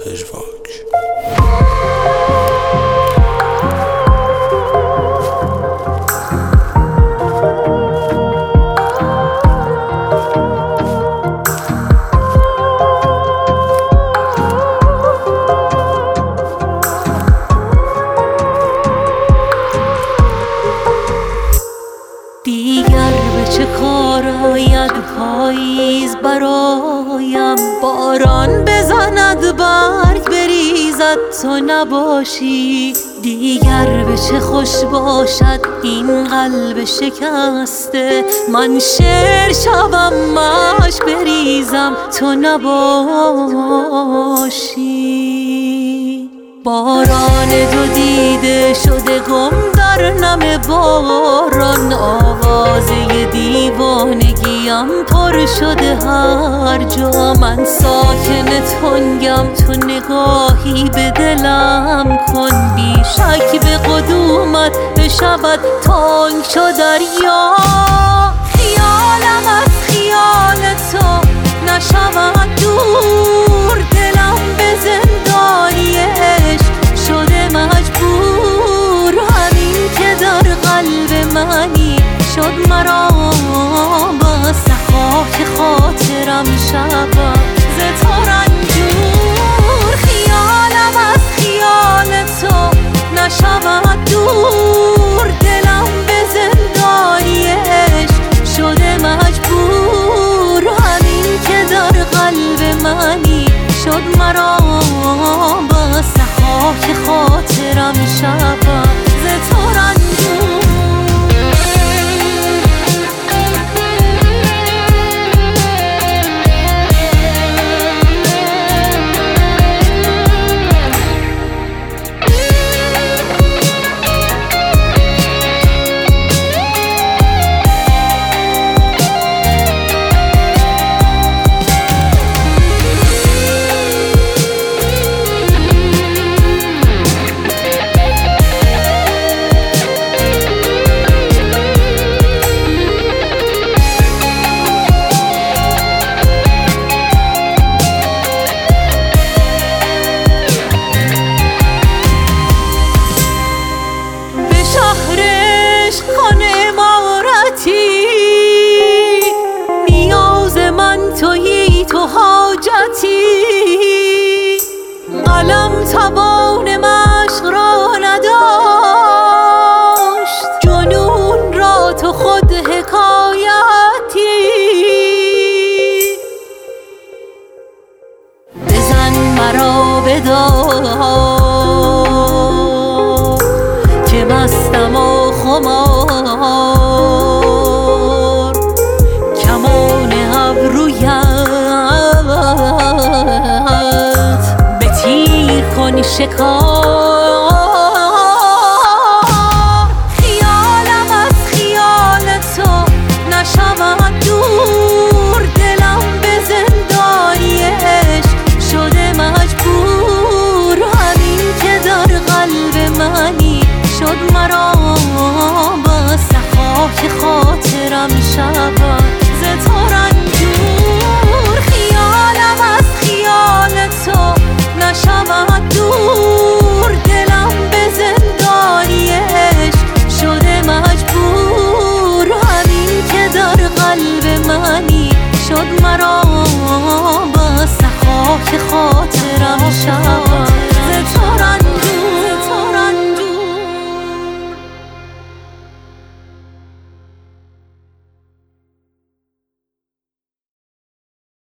پژواک. دیگر به چه کار آید پاییز برایم؟ باران بزند برگ بریزد تو نباشی. دیگر به چه خوش باشد این قلب شکسته، من شعر شوم مشک بریزم تو نباشی. باران دو دیده شده گم در نم باران، آوازه دیوانگیم پر شده هر جا. من ساکن تنگم تو نگاهی به دلم کن، بی شک به قدومت بشود تنگ چو دریا. خیالم از خیال تو نشود دور، دلم به زندانی عشق شده مجبور. همین که در قلب منی شد مرا بس، خاک خاطرم شود ز تو رنجور. خیالم از خیال تو نشود دور، دلم به زندانی عشق شده مجبور. همین که در قلب منی شد مرا بس، خاک خاطرم شود ز تو رنجور. تویی تو حاجتی، قلم توان مشق را نداشت، جنون را تو خود حکایتی. بزن مرا بدار که مستم و خمار، کمان ابرویت به تیر کن شکار. خیالم از خیال تو نشود دور، دلم به زندانی عشق شده مجبور. همین که در قلب منی شد مرا بس، خاک خاطرم شود ز تو